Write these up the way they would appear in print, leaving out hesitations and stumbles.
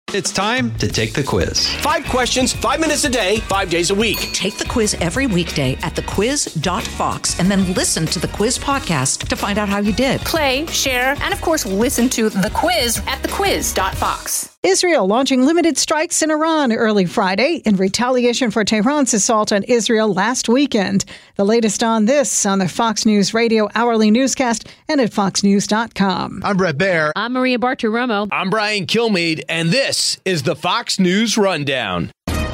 It's time to take the quiz. 5 questions, 5 minutes a day, 5 days a week. Take the quiz every weekday at thequiz.fox and then listen to the quiz podcast to find out how you did. Play, share, and of course, listen to the quiz at thequiz.fox. Israel launching limited strikes in Iran early Friday in retaliation for Tehran's assault on Israel last weekend. The latest on this on the Fox News Radio Hourly Newscast and at foxnews.com. I'm Brett Baer. I'm Maria Bartiromo. I'm Brian Kilmeade, and this is the Fox News Rundown.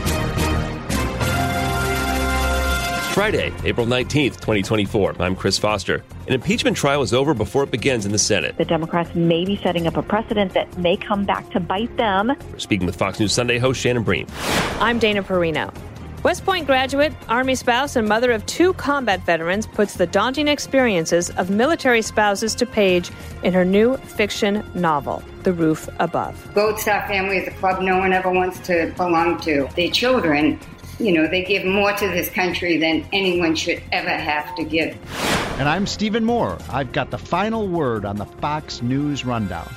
Friday, April 19th, 2024. I'm Chris Foster. An impeachment trial is over before it begins in the Senate. The Democrats may be setting up a precedent that may come back to bite them. We're speaking with Fox News Sunday host Shannon Bream. I'm Dana Perino. West Point graduate, Army spouse, and mother of 2 combat veterans puts the daunting experiences of military spouses to page in her new fiction novel, The Roof Above. Gold Star family is a club no one ever wants to belong to. Their children, they give more to this country than anyone should ever have to give. And I'm Stephen Moore. I've got the final word on the Fox News Rundown.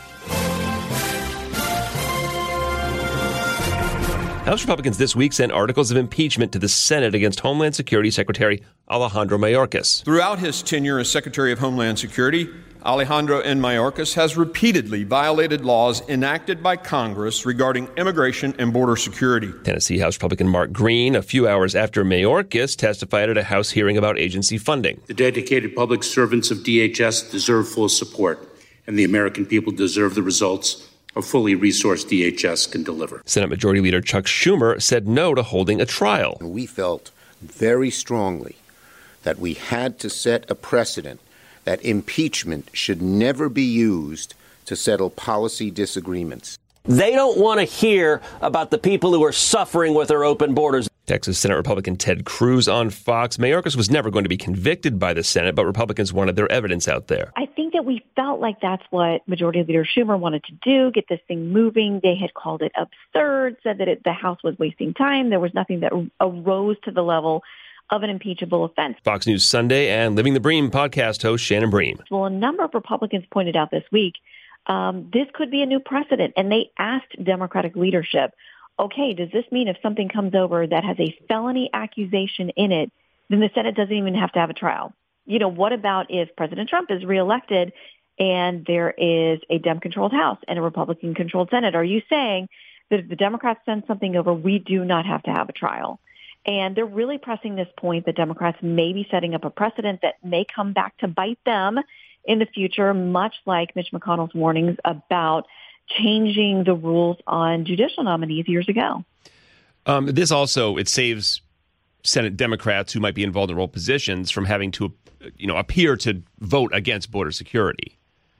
House Republicans this week sent articles of impeachment to the Senate against Homeland Security Secretary Alejandro Mayorkas. Throughout his tenure as Secretary of Homeland Security, Alejandro N. Mayorkas has repeatedly violated laws enacted by Congress regarding immigration and border security. Tennessee House Republican Mark Green, a few hours after Mayorkas testified at a House hearing about agency funding. The dedicated public servants of DHS deserve full support, and the American people deserve the results a fully resourced DHS can deliver. Senate Majority Leader Chuck Schumer said no to holding a trial. We felt very strongly that we had to set a precedent that impeachment should never be used to settle policy disagreements. They don't want to hear about the people who are suffering with our open borders. Texas Senate Republican Ted Cruz on Fox. Mayorkas was never going to be convicted by the Senate, but Republicans wanted their evidence out there. I think that we felt like that's what Majority Leader Schumer wanted to do, get this thing moving. They had called it absurd, said that the House was wasting time. There was nothing that arose to the level of an impeachable offense. Fox News Sunday and Living the Bream podcast host Shannon Bream. Well, a number of Republicans pointed out this week, this could be a new precedent. And they asked Democratic leadership, okay, does this mean if something comes over that has a felony accusation in it, then the Senate doesn't even have to have a trial? What about if President Trump is reelected and there is a Dem-controlled House and a Republican-controlled Senate? Are you saying that if the Democrats send something over, we do not have to have a trial? And they're really pressing this point that Democrats may be setting up a precedent that may come back to bite them in the future, much like Mitch McConnell's warnings about changing the rules on judicial nominees years ago. This also, it saves Senate Democrats who might be involved in role positions from having to, appear to vote against border security.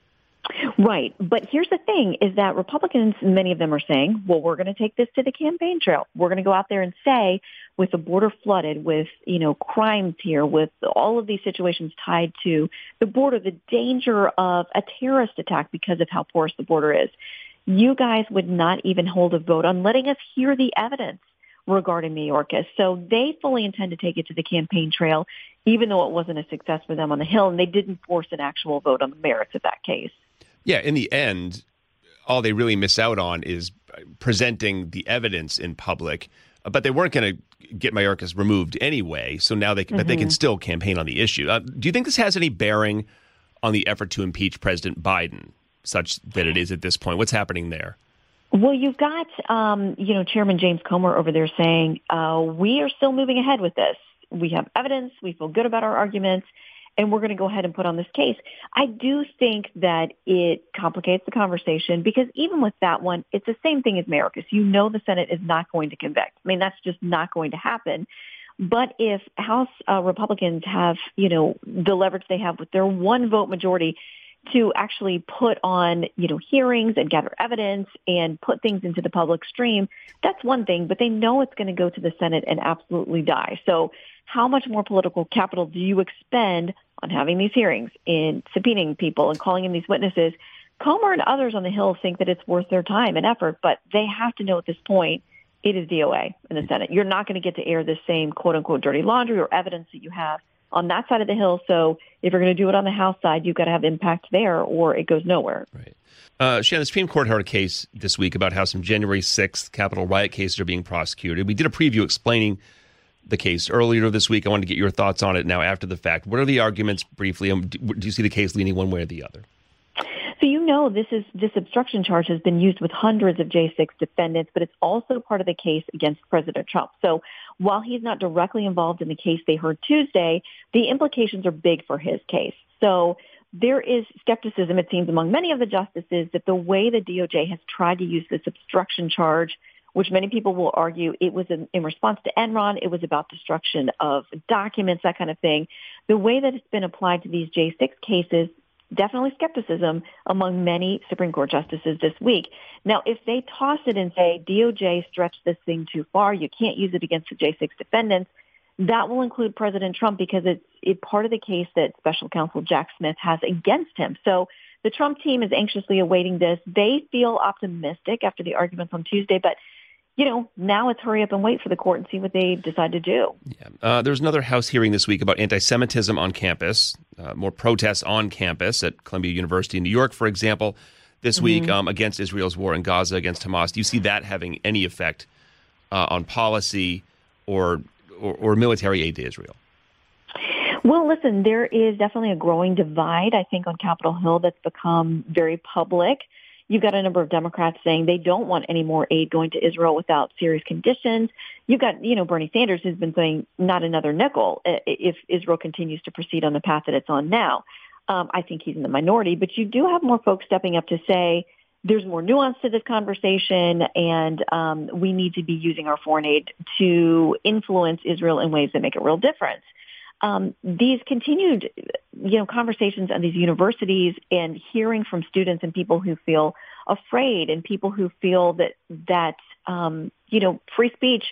Right. But here's the thing is that Republicans, many of them are saying, well, we're going to take this to the campaign trail. We're going to go out there and say, with the border flooded, with, crimes here, with all of these situations tied to the border, the danger of a terrorist attack because of how porous the border is, you guys would not even hold a vote on letting us hear the evidence regarding Mayorkas. So they fully intend to take it to the campaign trail, even though it wasn't a success for them on the Hill, and they didn't force an actual vote on the merits of that case. Yeah, in the end, all they really miss out on is presenting the evidence in public. But they weren't going to get Mayorkas removed anyway, so now they can, but they can still campaign on the issue. Do you think this has any bearing on the effort to impeach President Biden, such that it is at this point? What's happening there? Well, you've got, Chairman James Comer over there saying, we are still moving ahead with this. We have evidence. We feel good about our arguments. And we're going to go ahead and put on this case. I do think that it complicates the conversation because even with that one, it's the same thing as Mayorkas. The Senate is not going to convict. I mean, that's just not going to happen. But if House Republicans have, the leverage they have with their one vote majority to actually put on, hearings and gather evidence and put things into the public stream, that's one thing. But they know it's going to go to the Senate and absolutely die. So how much more political capital do you expend on having these hearings, in subpoenaing people and calling in these witnesses? Comer and others on the Hill think that it's worth their time and effort, but they have to know at this point it is DOA in the Senate. You're not going to get to air this same quote-unquote dirty laundry or evidence that you have on that side of the Hill. So if you're going to do it on the House side, you've got to have impact there or it goes nowhere. Right. Shannon, the Supreme Court heard a case this week about how some January 6th Capitol riot cases are being prosecuted. We did a preview explaining the case earlier this week. I wanted to get your thoughts on it now after the fact. What are the arguments briefly? Do you see the case leaning one way or the other? So this obstruction charge has been used with hundreds of J6 defendants, but it's also part of the case against President Trump. So while he's not directly involved in the case they heard Tuesday, the implications are big for his case. So there is skepticism, it seems, among many of the justices that the way the DOJ has tried to use this obstruction charge, which many people will argue it was in response to Enron, it was about destruction of documents, that kind of thing. The way that it's been applied to these J6 cases, definitely skepticism among many Supreme Court justices this week. Now, if they toss it and say DOJ stretched this thing too far, you can't use it against the J6 defendants, that will include President Trump because it's part of the case that Special Counsel Jack Smith has against him. So the Trump team is anxiously awaiting this. They feel optimistic after the arguments on Tuesday, but now it's hurry up and wait for the court and see what they decide to do. Yeah. There's another House hearing this week about anti-Semitism on campus, more protests on campus at Columbia University in New York, for example, this week against Israel's war in Gaza, against Hamas. Do you see that having any effect on policy or military aid to Israel? Well, listen, there is definitely a growing divide, I think, on Capitol Hill that's become very public. You've got a number of Democrats saying they don't want any more aid going to Israel without serious conditions. You've got, Bernie Sanders who's been saying not another nickel if Israel continues to proceed on the path that it's on now. I think he's in the minority, but you do have more folks stepping up to say there's more nuance to this conversation and we need to be using our foreign aid to influence Israel in ways that make a real difference. These continued, conversations at these universities and hearing from students and people who feel afraid and people who feel that free speech,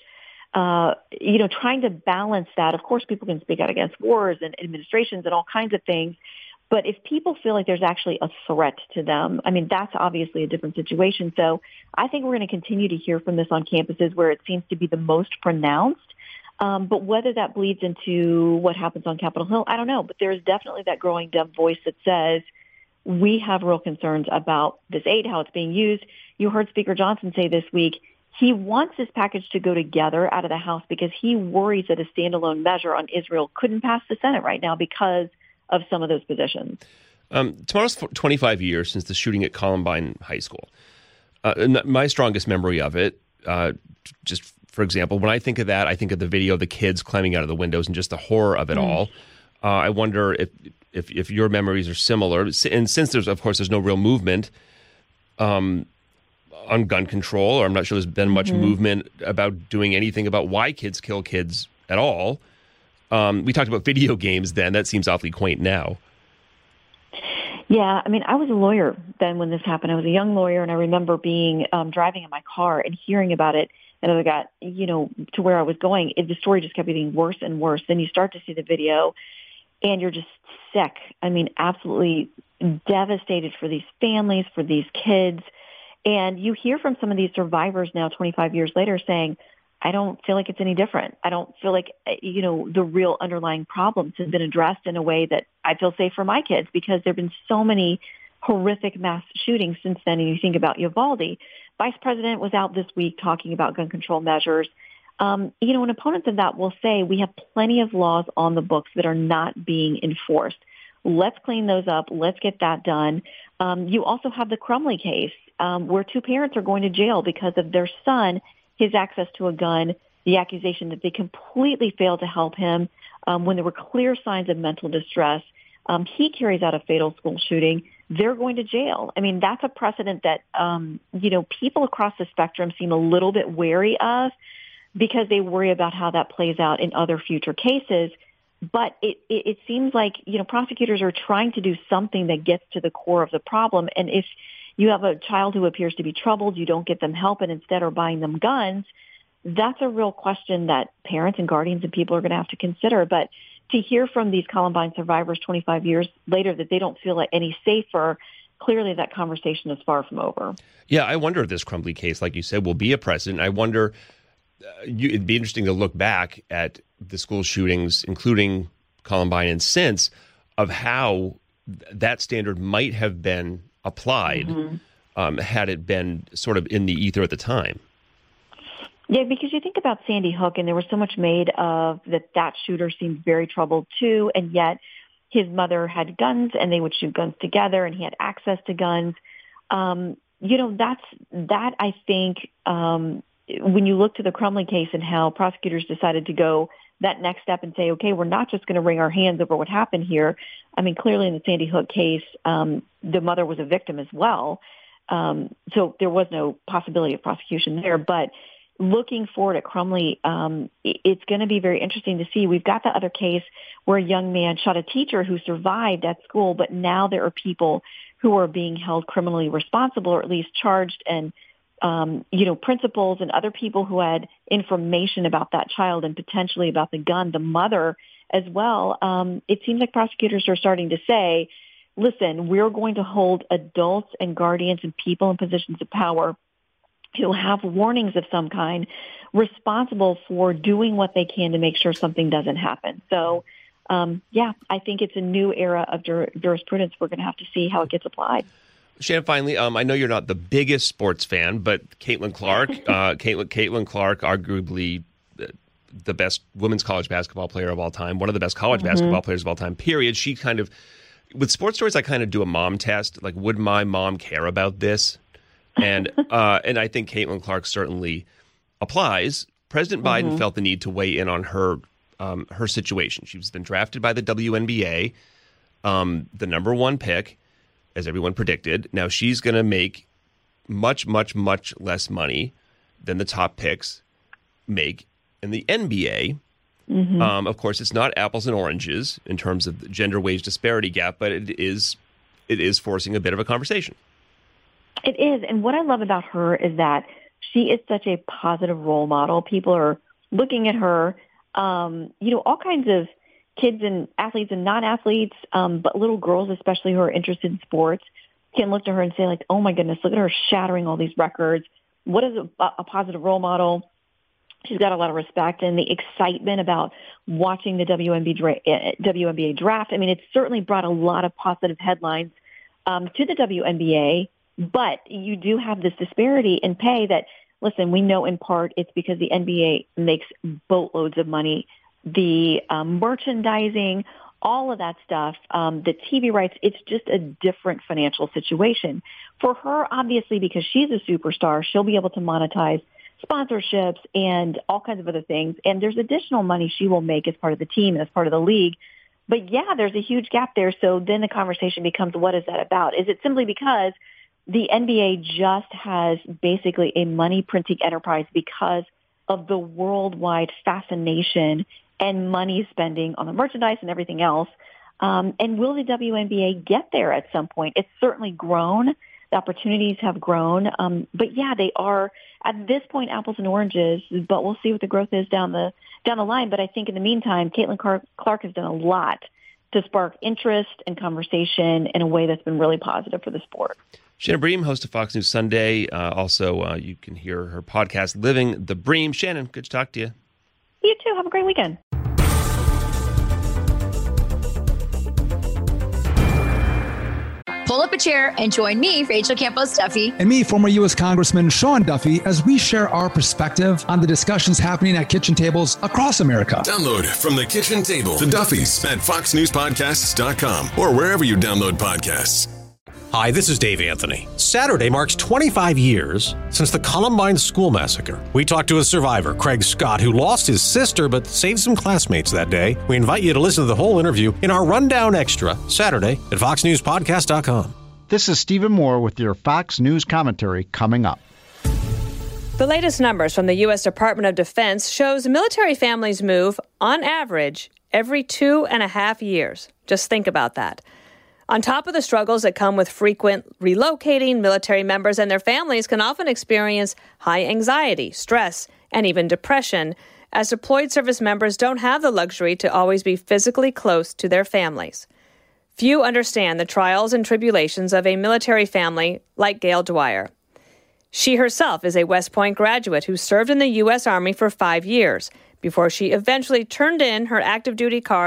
trying to balance that. Of course, people can speak out against wars and administrations and all kinds of things. But if people feel like there's actually a threat to them, that's obviously a different situation. So I think we're going to continue to hear from this on campuses where it seems to be the most pronounced. But whether that bleeds into what happens on Capitol Hill, I don't know. But there is definitely that growing Dem voice that says we have real concerns about this aid, how it's being used. You heard Speaker Johnson say this week he wants this package to go together out of the House because he worries that a standalone measure on Israel couldn't pass the Senate right now because of some of those positions. Tomorrow's 25 years since the shooting at Columbine High School. My strongest memory of it, just for example, when I think of that, I think of the video of the kids climbing out of the windows and just the horror of it all. I wonder if your memories are similar. And since there's no real movement on gun control, or I'm not sure there's been much movement about doing anything about why kids kill kids at all. We talked about video games then. That seems awfully quaint now. Yeah, I was a lawyer then when this happened. I was a young lawyer, and I remember being driving in my car and hearing about it. And as I got, to where I was going, the story just kept getting worse and worse. Then you start to see the video, and you're just sick. Absolutely devastated for these families, for these kids. And you hear from some of these survivors now, 25 years later, saying, I don't feel like it's any different. I don't feel like, the real underlying problems have been addressed in a way that I feel safe for my kids because there have been so many horrific mass shootings since then. And you think about Uvalde. Vice President was out this week talking about gun control measures. And opponents of that will say we have plenty of laws on the books that are not being enforced. Let's clean those up. Let's get that done. You also have the Crumley case where two parents are going to jail because of their son, his access to a gun, the accusation that they completely failed to help him when there were clear signs of mental distress. He carries out a fatal school shooting. They're going to jail. That's a precedent that, people across the spectrum seem a little bit wary of because they worry about how that plays out in other future cases. But it seems like, prosecutors are trying to do something that gets to the core of the problem. And if you have a child who appears to be troubled, you don't get them help and instead are buying them guns, that's a real question that parents and guardians and people are going to have to consider. But to hear from these Columbine survivors 25 years later that they don't feel like any safer, clearly that conversation is far from over. Yeah, I wonder if this Crumley case, like you said, will be a precedent. I wonder, it'd be interesting to look back at the school shootings, including Columbine and since of how that standard might have been applied had it been sort of in the ether at the time. Yeah, because you think about Sandy Hook, and there was so much made of that shooter seemed very troubled too, and yet his mother had guns, and they would shoot guns together, and he had access to guns. That I think when you look to the Crumley case and how prosecutors decided to go that next step and say, okay, we're not just going to wring our hands over what happened here. I mean, clearly in the Sandy Hook case, the mother was a victim as well. So there was no possibility of prosecution there. But looking forward at Crumley, it's going to be very interesting to see. We've got the other case where a young man shot a teacher who survived at school, but now there are people who are being held criminally responsible, or at least charged, and principals and other people who had information about that child and potentially about the gun, the mother as well. It seems like prosecutors are starting to say, listen, we're going to hold adults and guardians and people in positions of power who have warnings of some kind responsible for doing what they can to make sure something doesn't happen. So, I think it's a new era of jurisprudence. We're going to have to see how it gets applied. Shannon, finally, I know you're not the biggest sports fan, but Caitlin Clark, Caitlin Clark, arguably the best women's college basketball player of all time, one of the best college basketball players of all time, period. She kind of, with sports stories, I kind of do a mom test. Like, would my mom care about this? And I think Caitlin Clark certainly applies. President Biden felt the need to weigh in on her situation. She's been drafted by the WNBA, the number one pick, as everyone predicted. Now she's going to make much, much, much less money than the top picks make in the NBA. Of course, it's not apples and oranges in terms of the gender wage disparity gap, but it is forcing a bit of a conversation. It is. And what I love about her is that she is such a positive role model. People are looking at her, all kinds of kids and athletes and non-athletes, but little girls especially who are interested in sports can look to her and say, like, oh my goodness, look at her shattering all these records. What is a positive role model? She's got a lot of respect, and the excitement about watching the WNBA draft. I mean, it's certainly brought a lot of positive headlines to the WNBA, but you do have this disparity in pay that, listen, we know in part it's because the NBA makes boatloads of money. The merchandising, all of that stuff, the TV rights, it's just a different financial situation. For her, obviously, because she's a superstar, she'll be able to monetize sponsorships and all kinds of other things. And there's additional money she will make as part of the team and as part of the league. But yeah, there's a huge gap there. So then the conversation becomes, what is that about? Is it simply because the NBA just has basically a money printing enterprise because of the worldwide fascination and money spending on the merchandise and everything else? And will the WNBA get there at some point? It's certainly grown. The opportunities have grown. But yeah, they are at this point apples and oranges, but we'll see what the growth is down the line. But I think in the meantime, Caitlin Clark has done a lot to spark interest and conversation in a way that's been really positive for the sport. Shannon Bream, host of Fox News Sunday. Also, you can hear her podcast, Living the Bream. Shannon, good to talk to you. You too. Have a great weekend. Pull up a chair and join me, Rachel Campos Duffy. And me, former U.S. Congressman Sean Duffy, as we share our perspective on the discussions happening at kitchen tables across America. Download From the Kitchen Table, The Duffys, at foxnewspodcasts.com or wherever you download podcasts. Hi, this is Dave Anthony. Saturday marks 25 years since the Columbine school massacre. We talked to a survivor, Craig Scott, who lost his sister but saved some classmates that day. We invite you to listen to the whole interview in our Rundown Extra, Saturday at foxnewspodcast.com. This is Stephen Moore with your Fox News commentary coming up. The latest numbers from the U.S. Department of Defense shows military families move, on average, every 2.5 years. Just think about that. On top of the struggles that come with frequent relocating, military members and their families can often experience high anxiety, stress, and even depression, as deployed service members don't have the luxury to always be physically close to their families. Few understand the trials and tribulations of a military family like Gail Dwyer. She herself is a West Point graduate who served in the U.S. Army for 5 years before she eventually turned in her active duty card,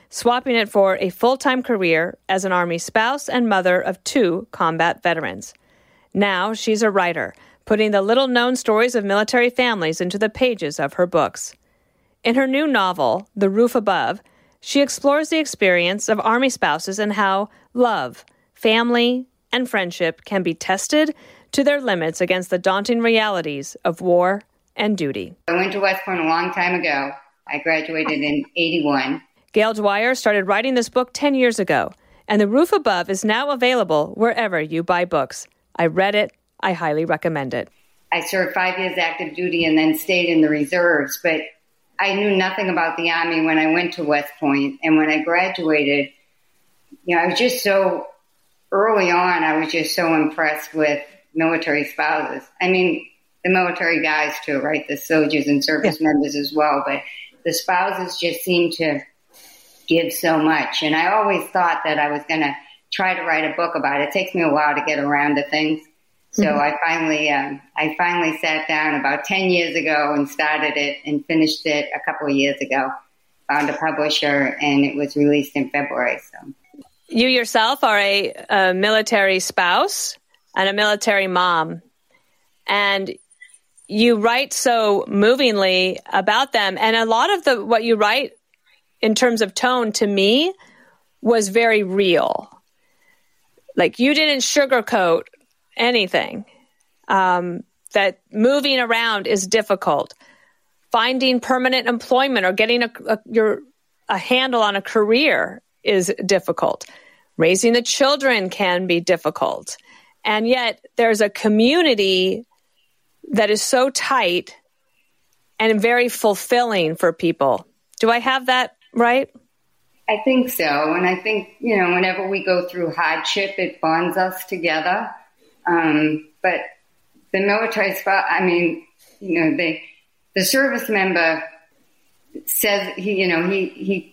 swapping it for a full-time career as an Army spouse and mother of 2 combat veterans. Now she's a writer, putting the little-known stories of military families into the pages of her books. In her new novel, The Roof Above, she explores the experience of Army spouses and how love, family, and friendship can be tested to their limits against the daunting realities of war and duty. I went to West Point a long time ago. I graduated in 81. Gail Dwyer started writing this book 10 years ago, and The Roof Above is now available wherever you buy books. I read it. I highly recommend it. I served 5 years active duty and then stayed in the reserves, but I knew nothing about the Army when I went to West Point. And when I graduated, I was just so, early on, I was just so impressed with military spouses. I mean, the military guys too, right? The soldiers and service members as well. But the spouses just seem to give so much. And I always thought that I was going to try to write a book about it. It takes me a while to get around to things. So I finally sat down about 10 years ago and started it and finished it a couple of years ago. Found a publisher, and it was released in February. So you yourself are a military spouse and a military mom, and you write so movingly about them. And a lot of what you write in terms of tone to me was very real. Like, you didn't sugarcoat anything. That moving around is difficult. Finding permanent employment or getting a handle on a career is difficult. Raising the children can be difficult. And yet there's a community that is so tight and very fulfilling for people. Do I have that right? I think so. And I think, whenever we go through hardship, it bonds us together. But the military spouse, the service member says, he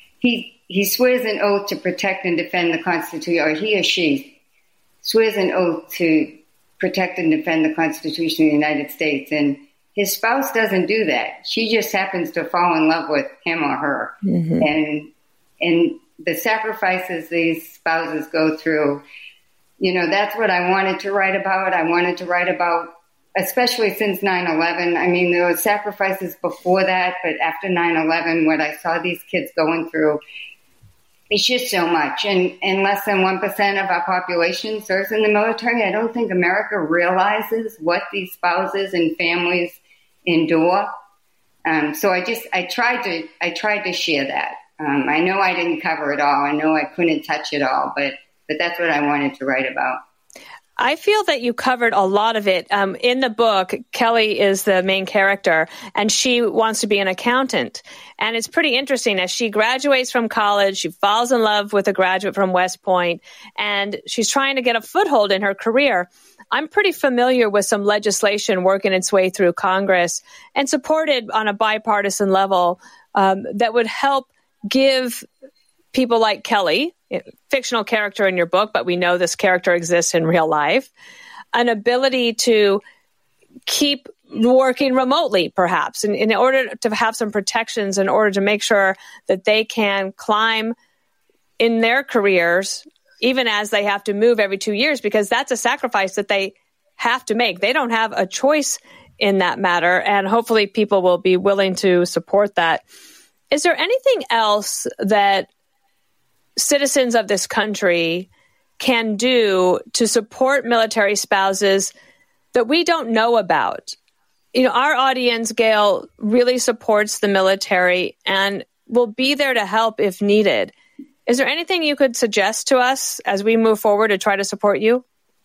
swears an oath to protect and defend the Constitution, or he or she swears an oath to protect and defend the Constitution of the United States. And his spouse doesn't do that. She just happens to fall in love with him or her. Mm-hmm. And the sacrifices these spouses go through, that's what I wanted to write about. I wanted to write about, especially since 9/11. I mean, there were sacrifices before that, but after 9/11, what I saw these kids going through, it's just so much. And less than 1% of our population serves in the military. I don't think America realizes what these spouses and families endure. So I tried to share that. I know I didn't cover it all. I know I couldn't touch it all, but that's what I wanted to write about. I feel that you covered a lot of it. In the book, Kelly is the main character, and she wants to be an accountant. And it's pretty interesting. As she graduates from college, she falls in love with a graduate from West Point, and she's trying to get a foothold in her career. I'm pretty familiar with some legislation working its way through Congress and supported on a bipartisan level that would help give people like Kelly, fictional character in your book, but we know this character exists in real life, an ability to keep working remotely, perhaps, in order to have some protections, in order to make sure that they can climb in their careers, even as they have to move every 2 years, because that's a sacrifice that they have to make. They don't have a choice in that matter, and hopefully people will be willing to support that. Is there anything else that citizens of this country can do to support military spouses that we don't know about? Our audience, Gail, really supports the military and will be there to help if needed. Is there anything you could suggest to us as we move forward to try to support you?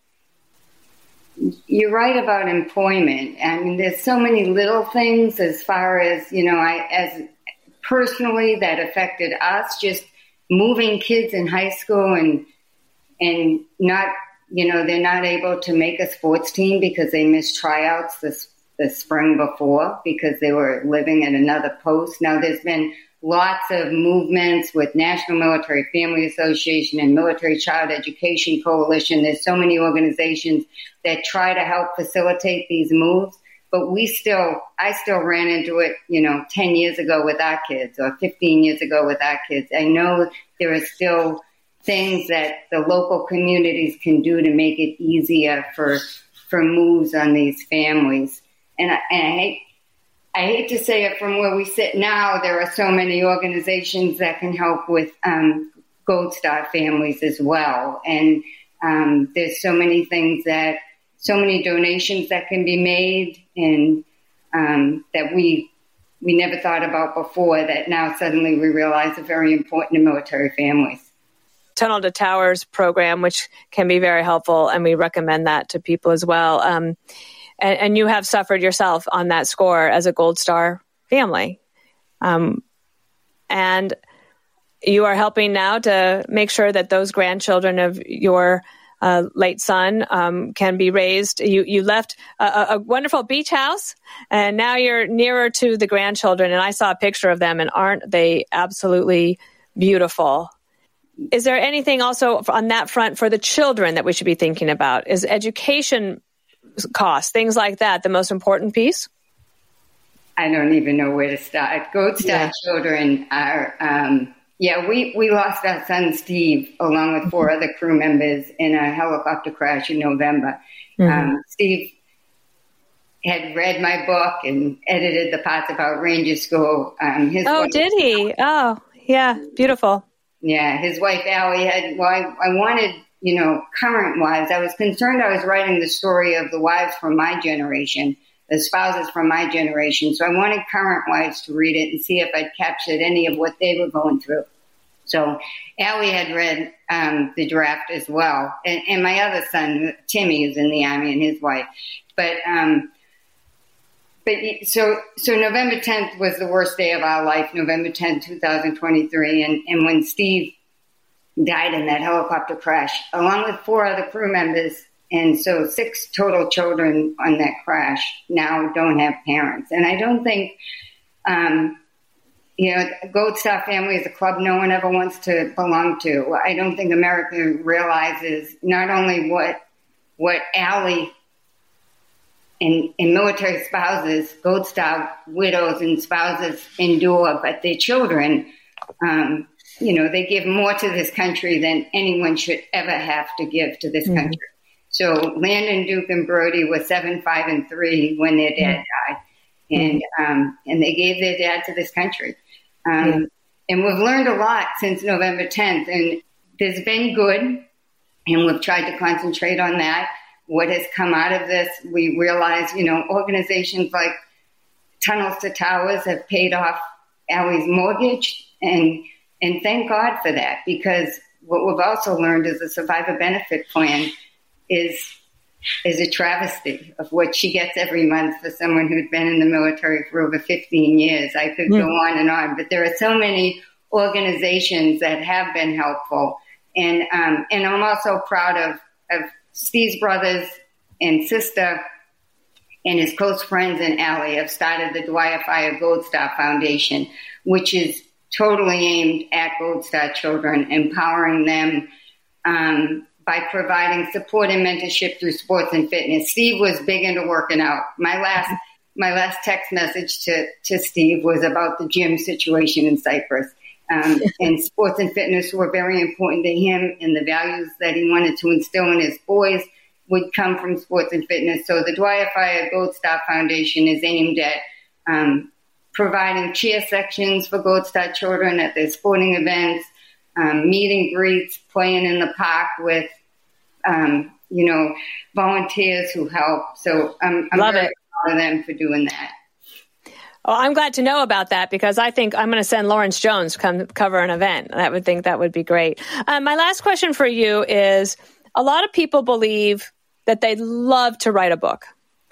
You're right about employment. I mean, there's so many little things as far as, as personally that affected us, just moving kids in high school and not, they're not able to make a sports team because they missed tryouts the spring before because they were living at another post. Now there's been lots of movements with National Military Family Association and Military Child Education Coalition. There's so many organizations that try to help facilitate these moves. but I still ran into it, 10 years ago with our kids or 15 years ago with our kids. I know there are still things that the local communities can do to make it easier for moves on these families. And I hate to say it, from where we sit now, there are so many organizations that can help with Gold Star families as well. And there's so many donations that can be made, and that we never thought about before, that now suddenly we realize are very important to military families. Tunnel to Towers program, which can be very helpful, and we recommend that to people as well. And you have suffered yourself on that score as a Gold Star family. And you are helping now to make sure that those grandchildren of your late son can be raised. You left a wonderful beach house, and now you're nearer to the grandchildren. And I saw a picture of them, and aren't they absolutely beautiful? Is there anything also on that front for the children that we should be thinking about? Is education costs, things like that, the most important piece? I don't even know where to start. Gold Star children are, we lost our son Steve along with 4 other crew members in a helicopter crash in November. Mm-hmm. Steve had read my book and edited the parts about Ranger School. Did he? Oh, yeah, beautiful. Yeah, his wife Allie I wanted, current wives. I was concerned I was writing the story of the wives from my generation, the spouses from my generation. So I wanted current wives to read it and see if I'd captured any of what they were going through. So Allie had read the draft as well. And my other son, Timmy, is in the Army, and his wife. So November 10th was the worst day of our life, November 10th, 2023. And when Steve died in that helicopter crash, along with 4 other crew members, and so 6 total children on that crash now don't have parents. And I don't think, Gold Star family is a club no one ever wants to belong to. I don't think America realizes not only what Allie and military spouses, Gold Star widows and spouses endure, but their children, they give more to this country than anyone should ever have to give to this country. So Landon, Duke, and Brody were 7, 5, and 3 when their dad died, and they gave their dad to this country. And we've learned a lot since November 10th, and there's been good, and we've tried to concentrate on that. What has come out of this, we realize, organizations like Tunnels to Towers have paid off Allie's mortgage, and thank God for that, because what we've also learned is the survivor benefit plan is a travesty of what she gets every month for someone who'd been in the military for over 15 years. I could go on, but there are so many organizations that have been helpful. And I'm also proud of Steve's brothers and sister and his close friends and Allie have started the Dwyer Fire Gold Star Foundation, which is totally aimed at Gold Star children, empowering them by providing support and mentorship through sports and fitness. Steve was big into working out. My last text message to Steve was about the gym situation in Cyprus. And sports and fitness were very important to him, and the values that he wanted to instill in his boys would come from sports and fitness. So the Dwyer Fire Gold Star Foundation is aimed at providing cheer sections for Gold Star children at their sporting events, meet and greets, playing in the park with, volunteers who help. So I'm very proud of them for doing that. Well, I'm glad to know about that, because I think I'm going to send Lawrence Jones to come cover an event. That would be great. My last question for you is, a lot of people believe that they'd love to write a book.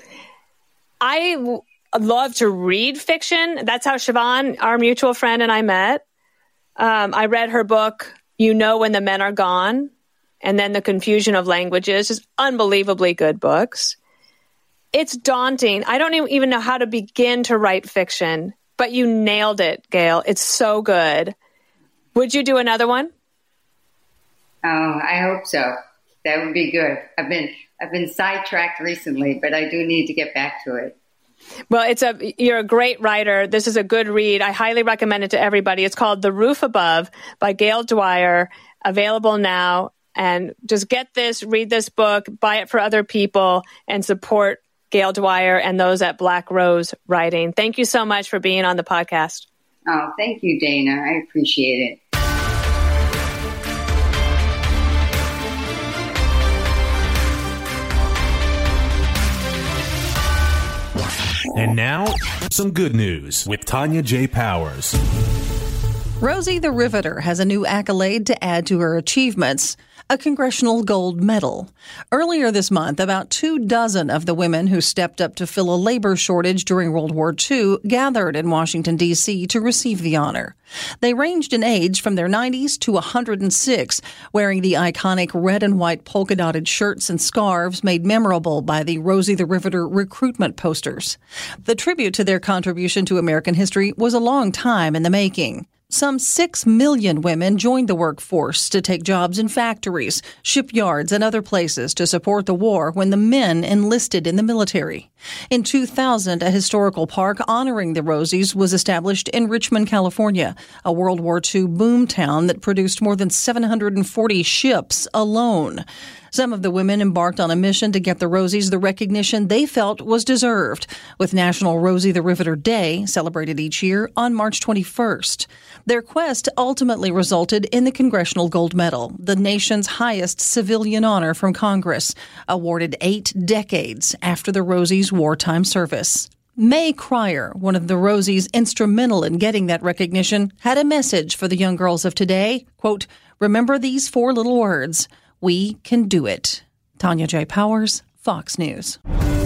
I love to read fiction. That's how Siobhan, our mutual friend, and I met. I read her book, You Know When the Men Are Gone, and then The Confusion of Languages. Just unbelievably good books. It's daunting. I don't even know how to begin to write fiction, but you nailed it, Gail. It's so good. Would you do another one? Oh, I hope so. That would be good. I've been sidetracked recently, but I do need to get back to it. Well, you're a great writer. This is a good read. I highly recommend it to everybody. It's called The Roof Above by Gail Dwyer, available now. And just get this, read this book, buy it for other people, and support Gail Dwyer and those at Black Rose Writing. Thank you so much for being on the podcast. Oh, thank you, Dana. I appreciate it. And now, some good news with Tanya J. Powers. Rosie the Riveter has a new accolade to add to her achievements, a Congressional Gold Medal. Earlier this month, about 24 of the women who stepped up to fill a labor shortage during World War II gathered in Washington, D.C. to receive the honor. They ranged in age from their 90s to 106, wearing the iconic red and white polka-dotted shirts and scarves made memorable by the Rosie the Riveter recruitment posters. The tribute to their contribution to American history was a long time in the making. Some 6 million women joined the workforce to take jobs in factories, shipyards, and other places to support the war when the men enlisted in the military. In 2000, a historical park honoring the Rosies was established in Richmond, California, a World War II boom town that produced more than 740 ships alone. Some of the women embarked on a mission to get the Rosies the recognition they felt was deserved, with National Rosie the Riveter Day celebrated each year on March 21st. Their quest ultimately resulted in the Congressional Gold Medal, the nation's highest civilian honor from Congress, awarded 8 decades after the Rosies' wartime service. May Cryer, one of the Rosies instrumental in getting that recognition, had a message for the young girls of today. Quote, "Remember these 4 little words. We can do it." Tanya J. Powers, Fox News.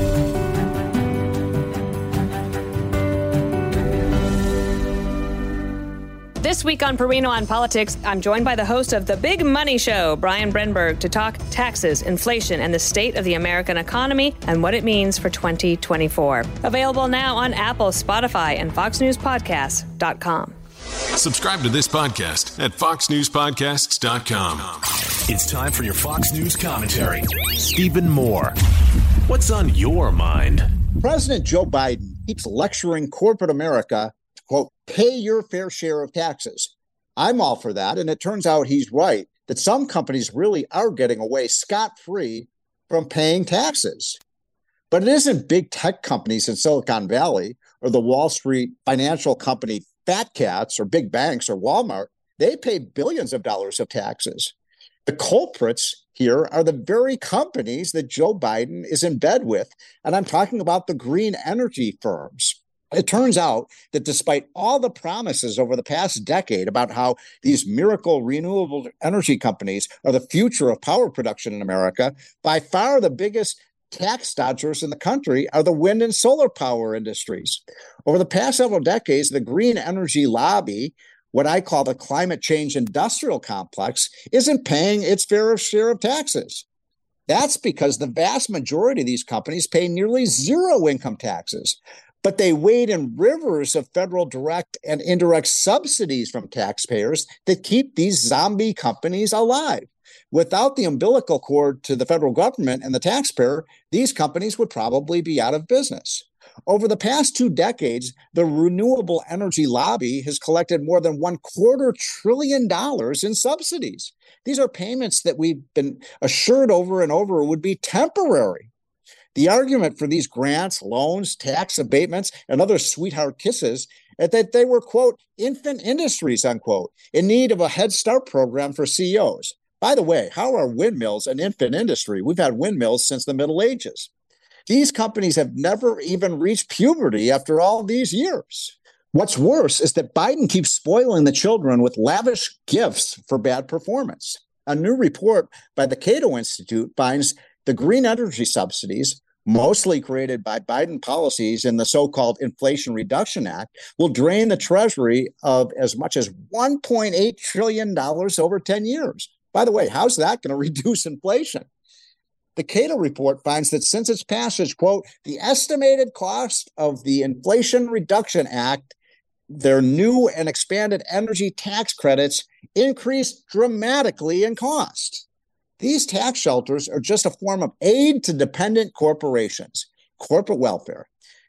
This week on Perino on Politics, I'm joined by the host of The Big Money Show, Brian Brenberg, to talk taxes, inflation, and the state of the American economy and what it means for 2024. Available now on Apple, Spotify, and FoxNewsPodcasts.com. Subscribe to this podcast at FoxNewsPodcasts.com. It's time for your Fox News commentary. Stephen Moore. What's on your mind? President Joe Biden keeps lecturing corporate America to, quote, pay your fair share of taxes. I'm all for that, and it turns out he's right, that some companies really are getting away scot-free from paying taxes. But it isn't big tech companies in Silicon Valley or the Wall Street financial company Fat Cats or big banks or Walmart. They pay billions of dollars of taxes. The culprits here are the very companies that Joe Biden is in bed with, and I'm talking about the green energy firms. It turns out that despite all the promises over the past decade about how these miracle renewable energy companies are the future of power production in America, by far the biggest tax dodgers in the country are the wind and solar power industries. Over the past several decades, the green energy lobby, what I call the climate change industrial complex, isn't paying its fair share of taxes. That's because the vast majority of these companies pay nearly zero income taxes, but they wade in rivers of federal direct and indirect subsidies from taxpayers that keep these zombie companies alive. Without the umbilical cord to the federal government and the taxpayer, these companies would probably be out of business. Over the past 2 decades, the renewable energy lobby has collected more than $250 billion in subsidies. These are payments that we've been assured over and over would be temporary. The argument for these grants, loans, tax abatements, and other sweetheart kisses is that they were, quote, infant industries, unquote, in need of a Head Start program for CEOs. By the way, how are windmills an infant industry? We've had windmills since the Middle Ages. These companies have never even reached puberty after all these years. What's worse is that Biden keeps spoiling the children with lavish gifts for bad performance. A new report by the Cato Institute finds the green energy subsidies, mostly created by Biden policies in the so-called Inflation Reduction Act, will drain the Treasury of as much as $1.8 trillion over 10 years. By the way, how's that going to reduce inflation? The Cato report finds that since its passage, quote, the estimated cost of the Inflation Reduction Act, their new and expanded energy tax credits, increased dramatically in cost. These tax shelters are just a form of aid to dependent corporations, corporate welfare.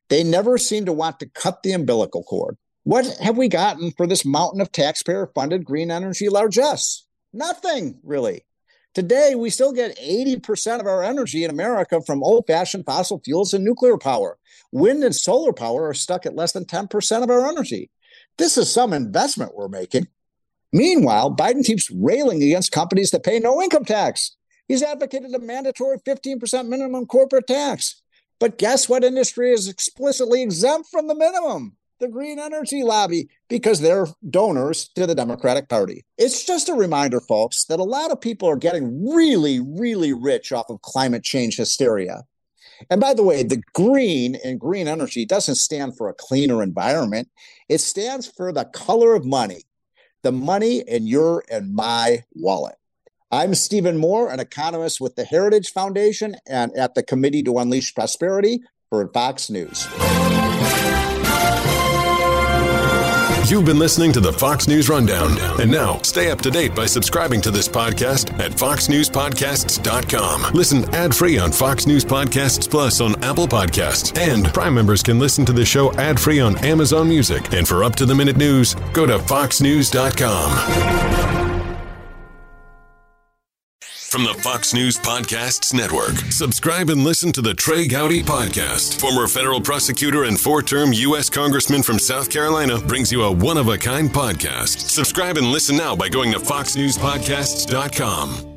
They never seem to want to cut the umbilical cord. What have we gotten for this mountain of taxpayer-funded green energy largesse? Nothing, really. Today, we still get 80% of our energy in America from old-fashioned fossil fuels and nuclear power. Wind and solar power are stuck at less than 10% of our energy. This is some investment we're making. Meanwhile, Biden keeps railing against companies that pay no income tax. He's advocated a mandatory 15% minimum corporate tax. But guess what industry is explicitly exempt from the minimum? The green energy lobby, because they're donors to the Democratic Party. It's just a reminder, folks, that a lot of people are getting really, really rich off of climate change hysteria. And by the way, the green in green energy doesn't stand for a cleaner environment. It stands for the color of money, the money in your and my wallet. I'm Stephen Moore, an economist with the Heritage Foundation and at the Committee to Unleash Prosperity for Fox News. You've been listening to the Fox News Rundown. And now, stay up to date by subscribing to this podcast at foxnewspodcasts.com. Listen ad-free on Fox News Podcasts Plus on Apple Podcasts. And Prime members can listen to the show ad-free on Amazon Music. And for up-to-the-minute news, go to foxnews.com. From the Fox News Podcasts Network, subscribe and listen to the Trey Gowdy Podcast. Former federal prosecutor and 4-term U.S. Congressman from South Carolina brings you a one-of-a-kind podcast. Subscribe and listen now by going to foxnewspodcasts.com.